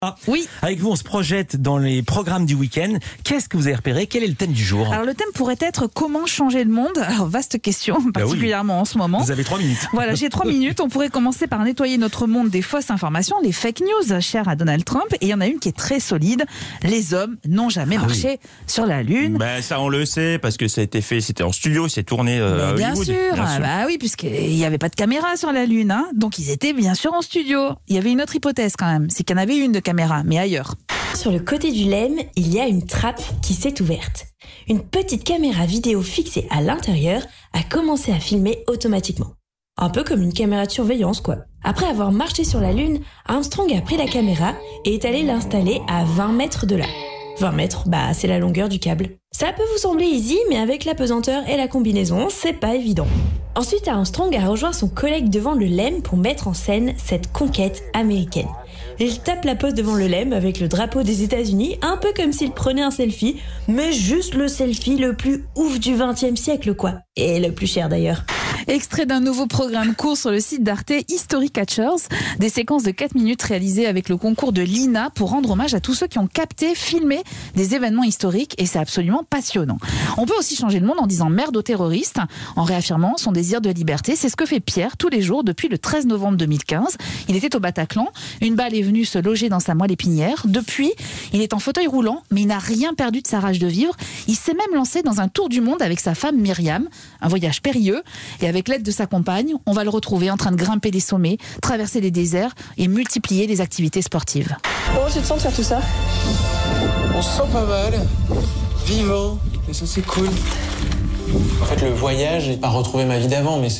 Oui. Avec vous, on se projette dans les programmes du week-end. Qu'est-ce que vous avez repéré? Quel est le thème du jour? Alors le thème pourrait être comment changer le monde. Alors vaste question, particulièrement en ce moment. Vous avez 3 minutes. Voilà, j'ai 3 minutes. On pourrait commencer par nettoyer notre monde des fausses informations, les fake news chères à Donald Trump. Et il y en a une qui est très solide. Les hommes n'ont jamais marché sur la Lune. Ben, ça, on le sait, parce que ça a été fait, c'était en studio, c'est tourné à Bien Hollywood. sûr. Bah oui, puisqu'il n'y avait pas de caméra sur la Lune. Donc ils étaient bien sûr en studio. Il y avait une autre hypothèse quand même, c'est qu'il y en avait une de caméra, mais ailleurs. Sur le côté du LEM, il y a une trappe qui s'est ouverte. Une petite caméra vidéo fixée à l'intérieur a commencé à filmer automatiquement. Un peu comme une caméra de surveillance, quoi. Après avoir marché sur la Lune, Armstrong a pris la caméra et est allé l'installer à 20 mètres de là. 20 mètres, c'est la longueur du câble. Ça peut vous sembler easy, mais avec la pesanteur et la combinaison, c'est pas évident. Ensuite, Armstrong a rejoint son collègue devant le LEM pour mettre en scène cette conquête américaine. Il tape la pose devant le LEM avec le drapeau des États-Unis, un peu comme s'il prenait un selfie, mais juste le selfie le plus ouf du XXe siècle, quoi. Et le plus cher d'ailleurs. Extrait d'un nouveau programme court sur le site d'Arte, History Catchers, des séquences de 4 minutes réalisées avec le concours de l'INA pour rendre hommage à tous ceux qui ont capté, filmé des événements historiques, et c'est absolument passionnant. On peut aussi changer le monde en disant merde aux terroristes, en réaffirmant son désir de liberté. C'est ce que fait Pierre tous les jours depuis le 13 novembre 2015. Il était au Bataclan, une balle est venue se loger dans sa moelle épinière. Depuis, il est en fauteuil roulant, mais il n'a rien perdu de sa rage de vivre. Il s'est même lancé dans un tour du monde avec sa femme Myriam, un voyage périlleux, et avec l'aide de sa compagne, on va le retrouver en train de grimper des sommets, traverser les déserts et multiplier les activités sportives. Comment tu te sens de faire tout ça? On se sent pas mal, vivant, et ça c'est cool. En fait, le voyage, j'ai pas retrouvé ma vie d'avant, mais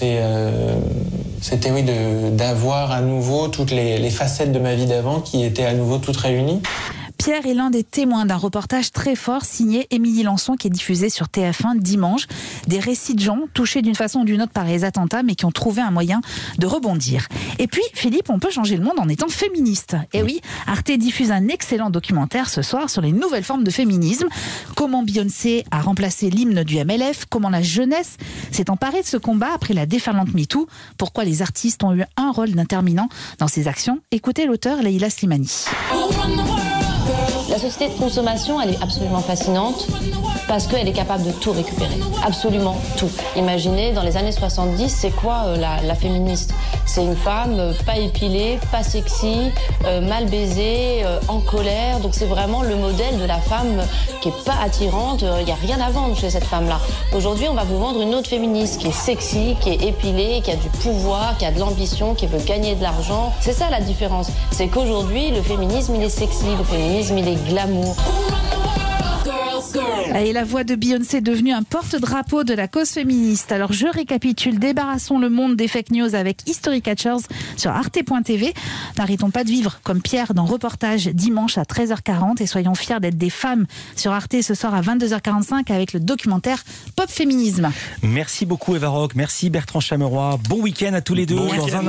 c'était oui, d'avoir à nouveau toutes les facettes de ma vie d'avant qui étaient à nouveau toutes réunies. Pierre est l'un des témoins d'un reportage très fort signé Émilie Lançon qui est diffusé sur TF1 dimanche. Des récits de gens touchés d'une façon ou d'une autre par les attentats mais qui ont trouvé un moyen de rebondir. Et puis, Philippe, on peut changer le monde en étant féministe. Et oui, Arte diffuse un excellent documentaire ce soir sur les nouvelles formes de féminisme. Comment Beyoncé a remplacé l'hymne du MLF, comment la jeunesse s'est emparée de ce combat après la déferlante MeToo, pourquoi les artistes ont eu un rôle déterminant dans ces actions. Écoutez l'auteur Leïla Slimani. La société de consommation, elle est absolument fascinante parce qu'elle est capable de tout récupérer. Absolument tout. Imaginez, dans les années 70, c'est quoi la féministe? C'est une femme pas épilée, pas sexy, mal baisée, en colère. Donc c'est vraiment le modèle de la femme qui est pas attirante. Il n'y a rien à vendre chez cette femme-là. Aujourd'hui, on va vous vendre une autre féministe qui est sexy, qui est épilée, qui a du pouvoir, qui a de l'ambition, qui veut gagner de l'argent. C'est ça la différence. C'est qu'aujourd'hui, le féminisme, il est sexy. Le féminisme, il est glamour. Et la voix de Beyoncé est devenue un porte-drapeau de la cause féministe. Alors je récapitule, débarrassons le monde des fake news avec History Catchers sur arte.tv. N'arrêtons pas de vivre comme Pierre dans Reportage dimanche à 13h40 et soyons fiers d'être des femmes sur Arte ce soir à 22h45 avec le documentaire Pop Féminisme. Merci beaucoup Eva Rock, merci Bertrand Chameroy. Bon week-end à tous les deux.